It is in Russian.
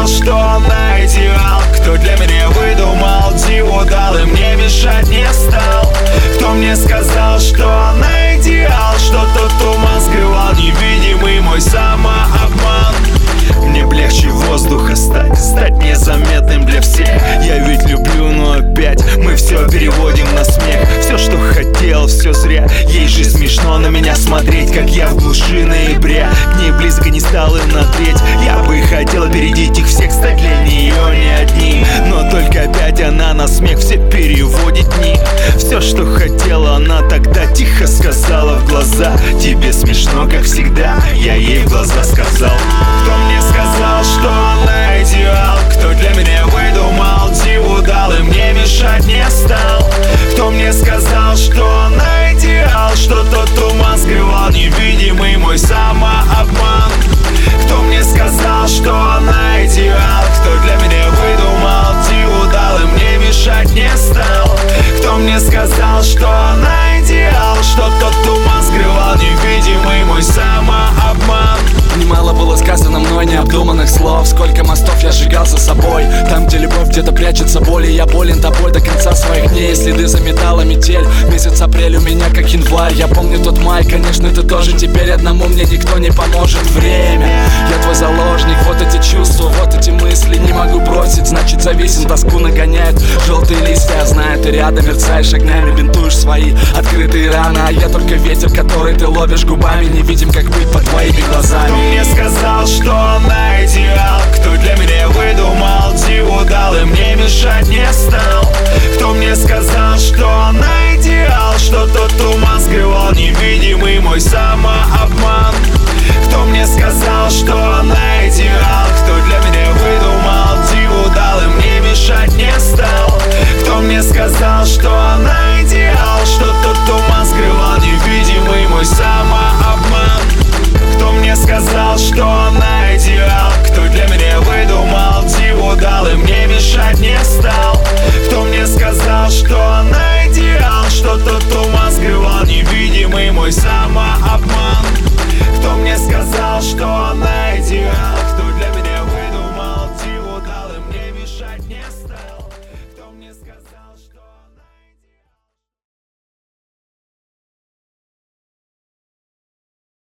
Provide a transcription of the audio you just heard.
сказал, что она идеал? Кто для меня выдумал диву дал и мне мешать не стал? Кто мне сказал, что она идеал? Что тот туман скрывал невидимый мой самообман? Мне б легче воздуха стать незаметным для всех. Я ведь люблю, но опять мы все переводим на смех. Все, что хотел, все зря. Ей же смешно на меня смотреть, как я в глуши ноября. К ней близко не стал и на треть. Я бы хотел опередить их всех, стать для нее не одним. Но только опять она на смех все переводит дни. Все, что хотела, она тогда тихо сказала в глаза: тебе смешно, как всегда. Я ей в глаза сказал: кто мне сказал, что она идеал? Кто для меня выдумал диву дал и мне мешать не стал? Кто мне сказал, что она идеал? Что тот туман скрывал невидимый мой самообман? Кто мне сказал, что она идеал? Кто для меня выдумал диву дал и мне мешать не стал? Кто мне сказал, что она идеал? Что тот туман скрывал невидимый мой самообман? Немало было сказано мной необдуманных слов. Сколько мостов я сжигал за собой. Там, где любовь, где-то прячется боль. И я болен тобой до конца своих дней. Следы заметала метель. Месяц апрель у меня как январь. Я помню тот май, конечно, ты тоже. Теперь одному мне никто не поможет. Время, я твой заложник. Вот эти чувства, вот эти мысли. Не могу бросить, значит зависим. Тоску нагоняют желтые листья. Знаю, ты рядом, мерцаешь огнями. Бинтуешь свои открытые раны. А я только ветер, который ты ловишь губами. Не видим, как быть под твоими глазами. Мне сказал, что она идеал? Кто для меня выдумал диву дал и мне мешать не стал? Кто мне сказал, что она идеал? Что тот туман скрывал невидимый мой самообман? Кто мне сказал, что она идеал? Кто для меня выдумал диву дал и мне мешать не стал? Кто мне сказал, что она идеал? Что тот туман скрывал невидимый мой самообман? Кто мне сказал, что она идеал? Кто для меня выдумал диву дал и мне мешать не стал? Кто мне сказал, что она идеал? Что тот туман скрывал невидимый мой самообман? Кто мне сказал, что она